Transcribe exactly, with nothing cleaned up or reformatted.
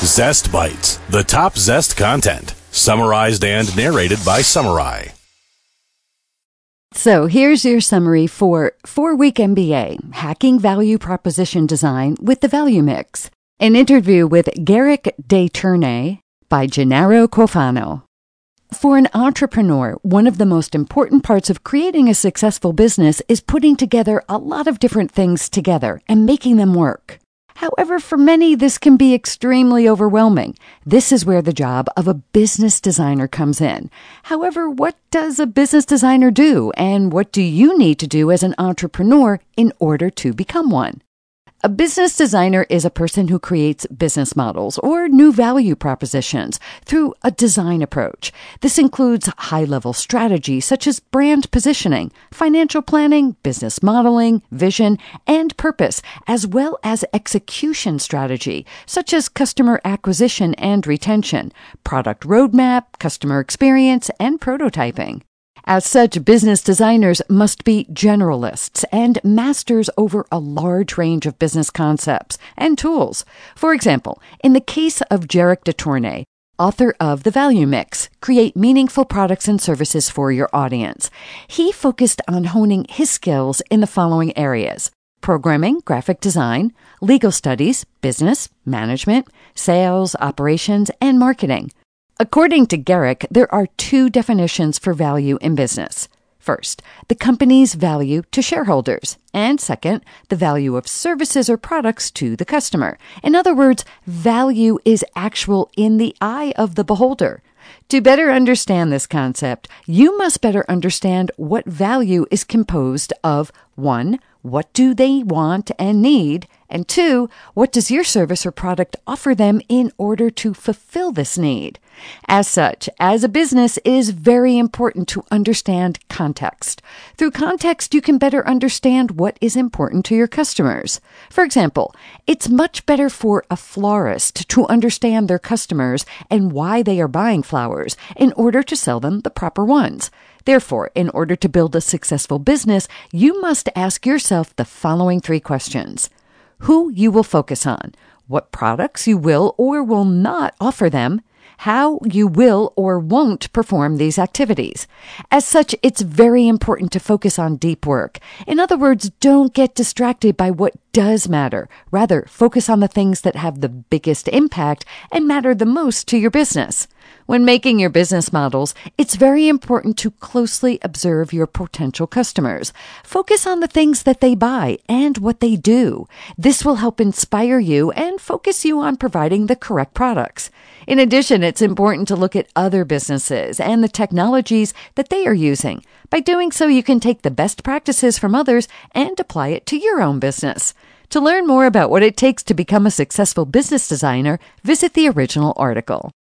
Zest Bites, the top Zest content, summarized and narrated by Summarai. So here's your summary for four-week M B A, Hacking Value Proposition Design with the Value Mix. An interview with Garrick DeTurnay by Gennaro Cofano. For an entrepreneur, one of the most important parts of creating a successful business is putting together a lot of different things together and making them work. However, for many, this can be extremely overwhelming. This is where the job of a business designer comes in. However, what does a business designer do, and what do you need to do as an entrepreneur in order to become one? A business designer is a person who creates business models or new value propositions through a design approach. This includes high-level strategy such as brand positioning, financial planning, business modeling, vision, and purpose, as well as execution strategy such as customer acquisition and retention, product roadmap, customer experience, and prototyping. As such, business designers must be generalists and masters over a large range of business concepts and tools. For example, in the case of Garrick DeTurnay, author of The Value Mix, Create Meaningful Products and Services for Your Audience, he focused on honing his skills in the following areas: programming, graphic design, legal studies, business, management, sales, operations, and marketing. According to Garrick, there are two definitions for value in business. First, the company's value to shareholders, and second, the value of services or products to the customer. In other words, value is actual in the eye of the beholder. To better understand this concept, you must better understand what value is composed of: one, what do they want and need? And two, what does your service or product offer them in order to fulfill this need? As such, as a business, it is very important to understand context. Through context, you can better understand what is important to your customers. For example, it's much better for a florist to understand their customers and why they are buying flowers in order to sell them the proper ones. Therefore, in order to build a successful business, you must ask yourself the following three questions: who you will focus on, what products you will or will not offer them, how you will or won't perform these activities. As such, it's very important to focus on deep work. In other words, don't get distracted by what does matter. Rather, focus on the things that have the biggest impact and matter the most to your business. When making your business models, it's very important to closely observe your potential customers. Focus on the things that they buy and what they do. This will help inspire you and focus you on providing the correct products. In addition, it's important to look at other businesses and the technologies that they are using. By doing so, you can take the best practices from others and apply it to your own business. To learn more about what it takes to become a successful business designer, visit the original article.